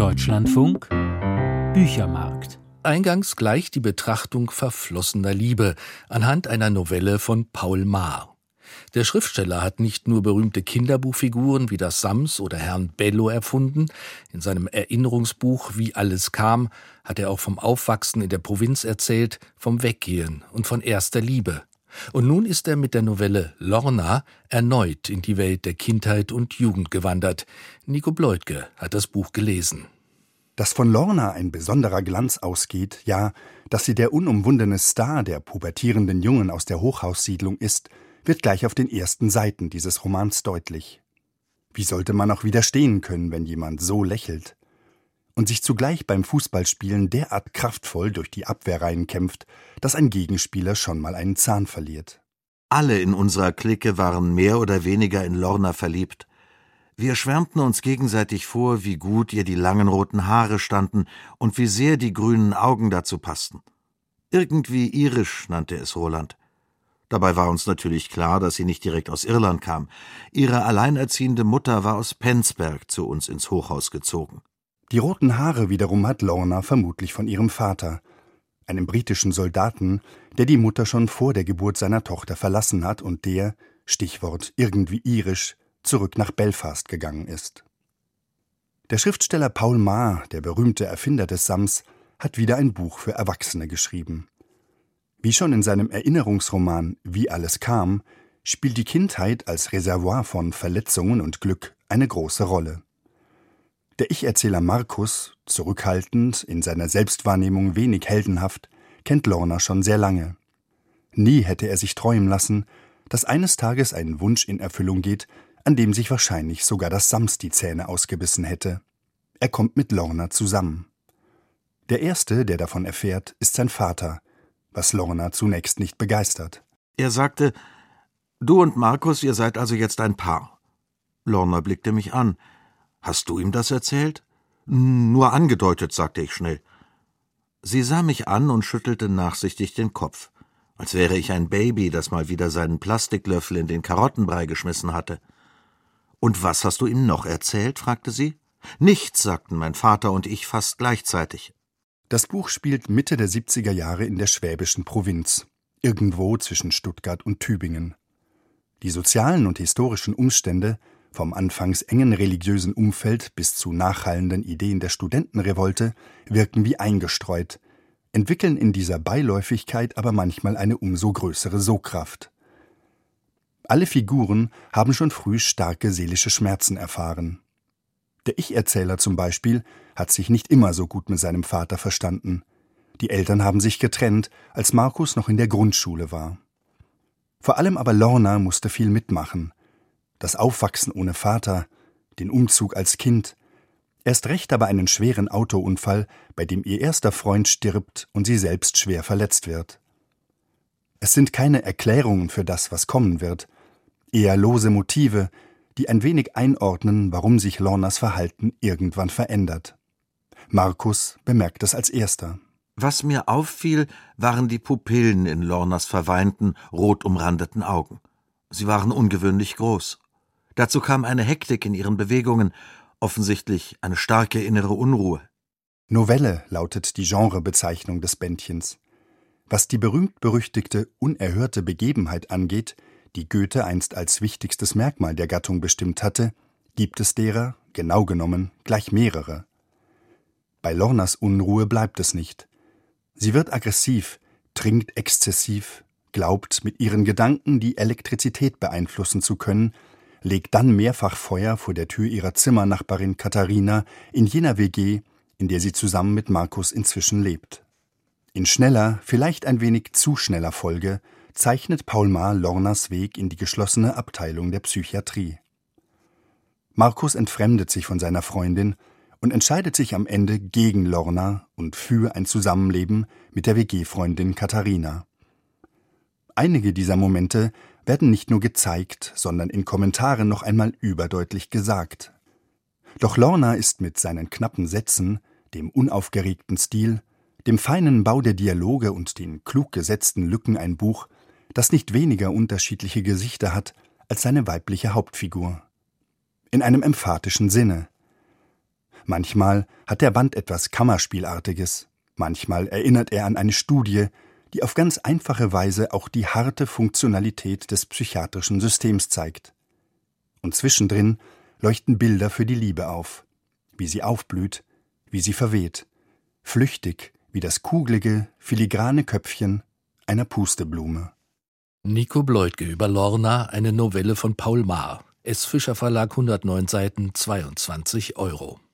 Deutschlandfunk Büchermarkt. Eingangs gleich die Betrachtung verflossener Liebe anhand einer Novelle von Paul Maar. Der Schriftsteller hat nicht nur berühmte Kinderbuchfiguren wie das Sams oder Herrn Bello erfunden. In seinem Erinnerungsbuch Wie alles kam hat er auch vom Aufwachsen in der Provinz erzählt, vom Weggehen und von erster Liebe. Und nun ist er mit der Novelle Lorna erneut in die Welt der Kindheit und Jugend gewandert. Nico Bleutke hat das Buch gelesen. Dass von Lorna ein besonderer Glanz ausgeht, ja, dass sie der unumwundene Star der pubertierenden Jungen aus der Hochhaussiedlung ist, wird gleich auf den ersten Seiten dieses Romans deutlich. Wie sollte man auch widerstehen können, wenn jemand so lächelt? Und sich zugleich beim Fußballspielen derart kraftvoll durch die Abwehrreihen kämpft, dass ein Gegenspieler schon mal einen Zahn verliert. Alle in unserer Clique waren mehr oder weniger in Lorna verliebt. Wir schwärmten uns gegenseitig vor, wie gut ihr die langen roten Haare standen und wie sehr die grünen Augen dazu passten. Irgendwie irisch nannte es Roland. Dabei war uns natürlich klar, dass sie nicht direkt aus Irland kam. Ihre alleinerziehende Mutter war aus Penzberg zu uns ins Hochhaus gezogen. Die roten Haare wiederum hat Lorna vermutlich von ihrem Vater, einem britischen Soldaten, der die Mutter schon vor der Geburt seiner Tochter verlassen hat und der, Stichwort irgendwie irisch, zurück nach Belfast gegangen ist. Der Schriftsteller Paul Maar, der berühmte Erfinder des Sams, hat wieder ein Buch für Erwachsene geschrieben. Wie schon in seinem Erinnerungsroman Wie alles kam, spielt die Kindheit als Reservoir von Verletzungen und Glück eine große Rolle. Der Ich-Erzähler Markus, zurückhaltend, in seiner Selbstwahrnehmung wenig heldenhaft, kennt Lorna schon sehr lange. Nie hätte er sich träumen lassen, dass eines Tages ein Wunsch in Erfüllung geht, an dem sich wahrscheinlich sogar das Sams die Zähne ausgebissen hätte. Er kommt mit Lorna zusammen. Der Erste, der davon erfährt, ist sein Vater, was Lorna zunächst nicht begeistert. Er sagte, »Du und Markus, ihr seid also jetzt ein Paar.« Lorna blickte mich an. »Hast du ihm das erzählt?« »Nur angedeutet«, sagte ich schnell. Sie sah mich an und schüttelte nachsichtig den Kopf, als wäre ich ein Baby, das mal wieder seinen Plastiklöffel in den Karottenbrei geschmissen hatte. »Und was hast du ihm noch erzählt?« fragte sie. »Nichts«, sagten mein Vater und ich fast gleichzeitig. Das Buch spielt Mitte der 70er Jahre in der schwäbischen Provinz, irgendwo zwischen Stuttgart und Tübingen. Die sozialen und historischen Umstände, vom anfangs engen religiösen Umfeld bis zu nachhallenden Ideen der Studentenrevolte, wirken wie eingestreut, entwickeln in dieser Beiläufigkeit aber manchmal eine umso größere Sogkraft. Alle Figuren haben schon früh starke seelische Schmerzen erfahren. Der Ich-Erzähler zum Beispiel hat sich nicht immer so gut mit seinem Vater verstanden. Die Eltern haben sich getrennt, als Markus noch in der Grundschule war. Vor allem aber Lorna musste viel mitmachen. Das Aufwachsen ohne Vater, den Umzug als Kind, erst recht aber einen schweren Autounfall, bei dem ihr erster Freund stirbt und sie selbst schwer verletzt wird. Es sind keine Erklärungen für das, was kommen wird, eher lose Motive, die ein wenig einordnen, warum sich Lornas Verhalten irgendwann verändert. Markus bemerkt es als erster. Was mir auffiel, waren die Pupillen in Lornas verweinten, rot umrandeten Augen. Sie waren ungewöhnlich groß. Dazu kam eine Hektik in ihren Bewegungen, offensichtlich eine starke innere Unruhe. Novelle lautet die Genrebezeichnung des Bändchens. Was die berühmt-berüchtigte, unerhörte Begebenheit angeht, die Goethe einst als wichtigstes Merkmal der Gattung bestimmt hatte, gibt es derer, genau genommen, gleich mehrere. Bei Lornas Unruhe bleibt es nicht. Sie wird aggressiv, trinkt exzessiv, glaubt, mit ihren Gedanken die Elektrizität beeinflussen zu können, legt dann mehrfach Feuer vor der Tür ihrer Zimmernachbarin Katharina in jener WG, in der sie zusammen mit Markus inzwischen lebt. In schneller, vielleicht ein wenig zu schneller Folge zeichnet Paul Maar Lornas Weg in die geschlossene Abteilung der Psychiatrie. Markus entfremdet sich von seiner Freundin und entscheidet sich am Ende gegen Lorna und für ein Zusammenleben mit der WG-Freundin Katharina. Einige dieser Momente werden nicht nur gezeigt, sondern in Kommentaren noch einmal überdeutlich gesagt. Doch Lorna ist mit seinen knappen Sätzen, dem unaufgeregten Stil, dem feinen Bau der Dialoge und den klug gesetzten Lücken ein Buch, das nicht weniger unterschiedliche Gesichter hat als seine weibliche Hauptfigur. In einem emphatischen Sinne. Manchmal hat der Band etwas Kammerspielartiges, manchmal erinnert er an eine Studie, die auf ganz einfache Weise auch die harte Funktionalität des psychiatrischen Systems zeigt. Und zwischendrin leuchten Bilder für die Liebe auf, wie sie aufblüht, wie sie verweht, flüchtig wie das kugelige, filigrane Köpfchen einer Pusteblume. Nico Bleutge über Lorna, eine Novelle von Paul Maar. S. Fischer Verlag, 109 Seiten, 22 €.